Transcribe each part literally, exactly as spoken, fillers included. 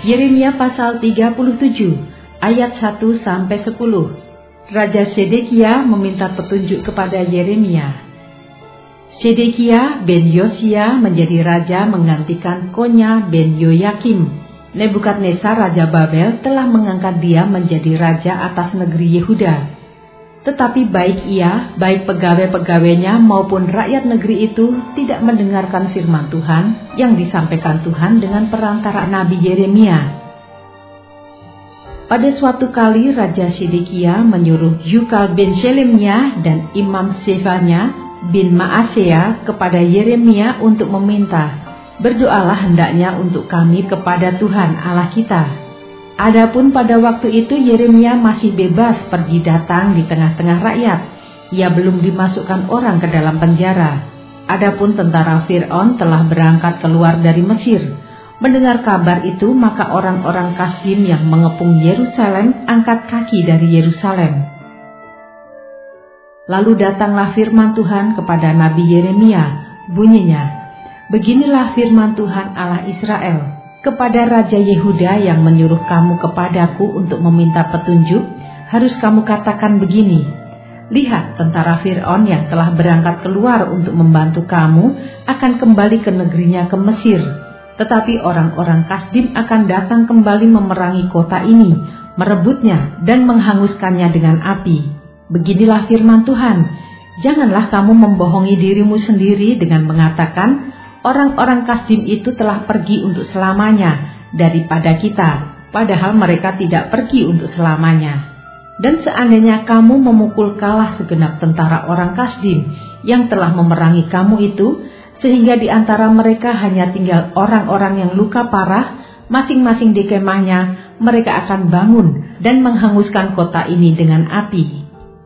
Yeremia pasal tiga puluh tujuh ayat satu sampai sepuluh. Raja Sedekia meminta petunjuk kepada Yeremia. Sedekia ben Yosia menjadi raja menggantikan Konya ben Yoyakim. Nebukadnezar raja Babel telah mengangkat dia menjadi raja atas negeri Yehuda. Tetapi baik ia, baik pegawai-pegawainya maupun rakyat negeri itu tidak mendengarkan firman Tuhan yang disampaikan Tuhan dengan perantara Nabi Yeremia. Pada suatu kali Raja Sedekia menyuruh Yukal bin Shelemnya dan Imam Sefanya bin Maasea kepada Yeremia untuk meminta, "Berdoalah hendaknya untuk kami kepada Tuhan Allah kita." Adapun pada waktu itu Yeremia masih bebas pergi datang di tengah-tengah rakyat. Ia belum dimasukkan orang ke dalam penjara. Adapun tentara Fir'aun telah berangkat keluar dari Mesir. Mendengar kabar itu, maka orang-orang Kasdim yang mengepung Yerusalem angkat kaki dari Yerusalem. Lalu datanglah firman Tuhan kepada Nabi Yeremia. Bunyinya, "Beginilah firman Tuhan Allah Israel. Kepada Raja Yehuda yang menyuruh kamu kepadaku untuk meminta petunjuk, harus kamu katakan begini, lihat tentara Fir'aun yang telah berangkat keluar untuk membantu kamu akan kembali ke negerinya ke Mesir. Tetapi orang-orang Kasdim akan datang kembali memerangi kota ini, merebutnya dan menghanguskannya dengan api. Beginilah firman Tuhan, janganlah kamu membohongi dirimu sendiri dengan mengatakan, orang-orang Kasdim itu telah pergi untuk selamanya daripada kita, padahal mereka tidak pergi untuk selamanya. Dan seandainya kamu memukul kalah segenap tentara orang Kasdim yang telah memerangi kamu itu, sehingga di antara mereka hanya tinggal orang-orang yang luka parah, masing-masing di kemahnya, mereka akan bangun dan menghanguskan kota ini dengan api."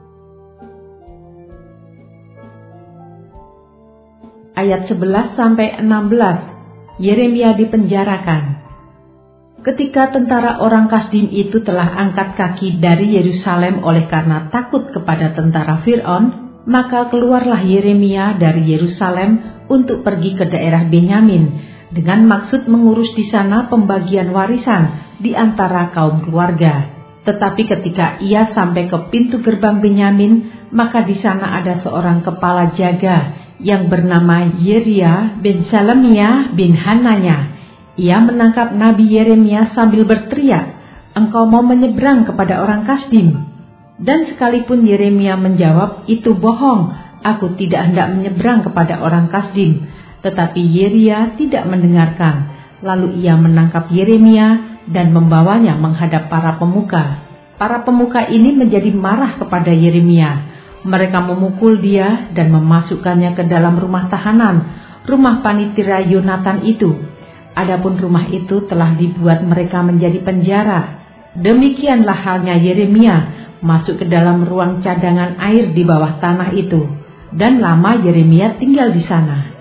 Ayat sebelas sampai enam belas. Yeremia dipenjarakan. Ketika tentara orang Kasdim itu telah angkat kaki dari Yerusalem oleh karena takut kepada tentara Fir'aun, maka keluarlah Yeremia dari Yerusalem untuk pergi ke daerah Benyamin dengan maksud mengurus di sana pembagian warisan di antara kaum keluarga. Tetapi ketika ia sampai ke pintu gerbang Benyamin, maka di sana ada seorang kepala jaga yang bernama Yeria bin Salemia bin Hananya. Ia menangkap Nabi Yeremia sambil berteriak, "Engkau mau menyeberang kepada orang Kasdim?" Dan sekalipun Yeremia menjawab, "Itu bohong, aku tidak hendak menyeberang kepada orang Kasdim." Tetapi Yeria tidak mendengarkan. Lalu ia menangkap Yeremia dan membawanya menghadap para pemuka. Para pemuka ini menjadi marah kepada Yeremia. Mereka memukul dia dan memasukkannya ke dalam rumah tahanan, rumah panitera Yonatan itu. Adapun rumah itu telah dibuat mereka menjadi penjara. Demikianlah halnya Yeremia masuk ke dalam ruang cadangan air di bawah tanah itu, dan lama Yeremia tinggal di sana.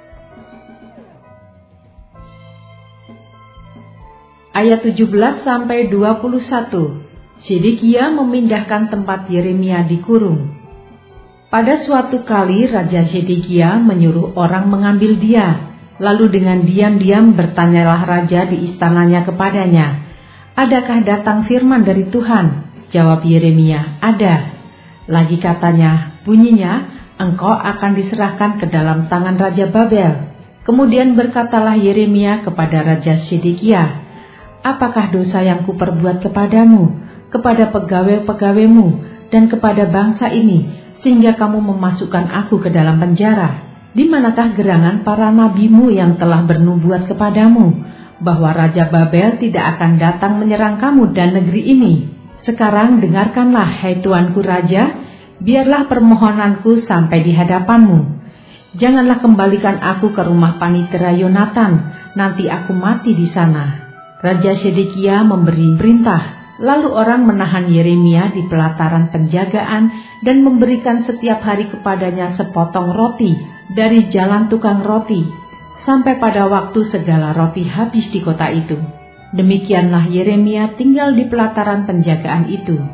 Ayat tujuh belas sampai dua puluh satu. Sedekia memindahkan tempat Yeremia dikurung. Pada suatu kali Raja Sedekia menyuruh orang mengambil dia. Lalu dengan diam-diam bertanyalah raja di istananya kepadanya, "Adakah datang firman dari Tuhan?" Jawab Yeremia, "Ada." Lagi katanya, bunyinya, "Engkau akan diserahkan ke dalam tangan Raja Babel." Kemudian berkatalah Yeremia kepada Raja Sedekia, "Apakah dosa yang kuperbuat kepadamu, kepada pegawai-pegawaimu, dan kepada bangsa ini, sehingga kamu memasukkan aku ke dalam penjara? Di manakah gerangan para nabimu yang telah bernubuat kepadamu, bahwa Raja Babel tidak akan datang menyerang kamu dan negeri ini? Sekarang dengarkanlah, hai tuanku Raja, biarlah permohonanku sampai di hadapanmu. Janganlah kembalikan aku ke rumah panitera Yonatan, nanti aku mati di sana." Raja Sedekia memberi perintah. Lalu orang menahan Yeremia di pelataran penjagaan dan memberikan setiap hari kepadanya sepotong roti dari jalan tukang roti, sampai pada waktu segala roti habis di kota itu. Demikianlah Yeremia tinggal di pelataran penjagaan itu.